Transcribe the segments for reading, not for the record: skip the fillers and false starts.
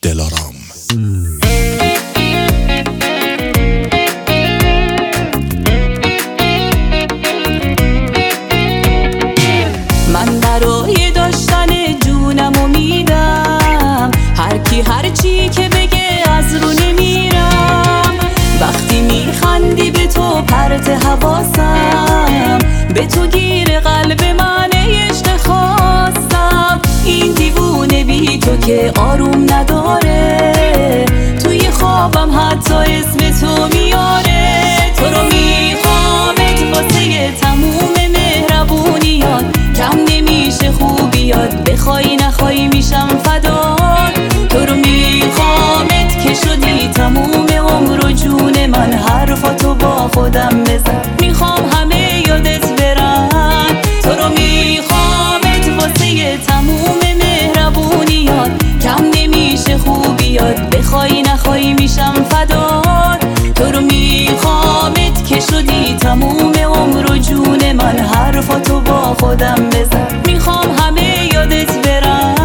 دلارام. من برای داشتن جونمو میدم، هر کی هر چی که بگه از رو نمیرم. وقتی میخندی به تو پرت حواسم، به تو گیر قلب من عشق خواستم. این دیوونه بی تو که آروم نداره، توی خوابم حتی اسم تو میاره. تو رو میخوامت واسه تموم مهربونیات، کم نمیشه خوبیات، بخوای نخوای میشم فدات. تو رو میخوامت که شدی تموم عمر و جون من، حرفاتو با خودم بزن، میخوام همه یادت برن. تو رو میخوامت واسه تموم مهربونیات، کم نمیشه خوبیات، بخوای نخوای میشم فدات. تو رو میخوامت که شدی تموم عمر و جون من، حرفاتو با خودم بزن، میخوام همه یادت برن.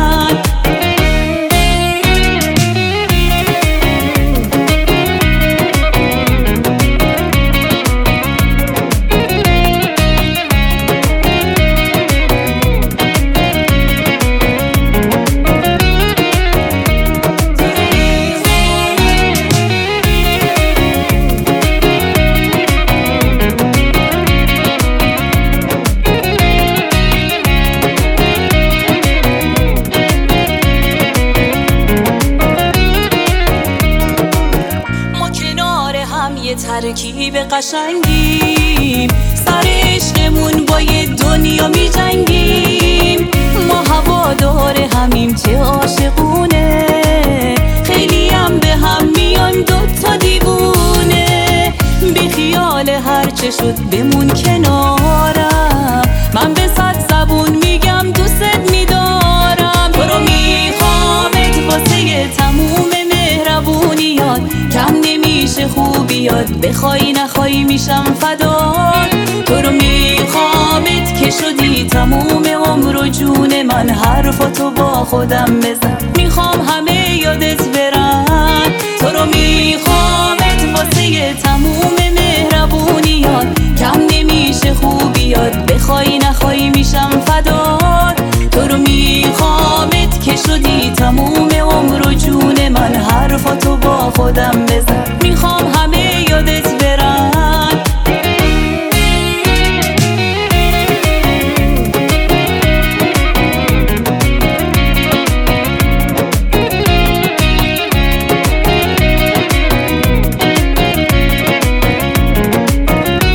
یه ترکیب قشنگیم، سر عشقمون با یه دنیا می جنگیم. ما هوادار همیم چه عاشقونه، خیلی هم به هم میان دوتا دیوونه. بی خیال هرچه شد بمون کنارم، من به 100 زبون میگم دوست میدارم. تو رو میخوامت واسه تموم مهربونیات، کم نمیشه خوبیات، بخوای نخوای میشم فدات. تو رو میخوامت که شدی تموم عمر و جون من، حرفاتو با خودم بزن، میخوام همه یادت برن. تو رو میخوامت واسه تموم مهربونیات، کم نمیشه خوبیات، بخوای نخوای میشم فدات. تو رو میخوامت که شدی تموم عمر و جون من، حرفاتو با خودم بزن، میخوام همه یادت برن.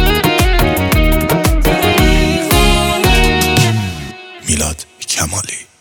میلاد کمالی.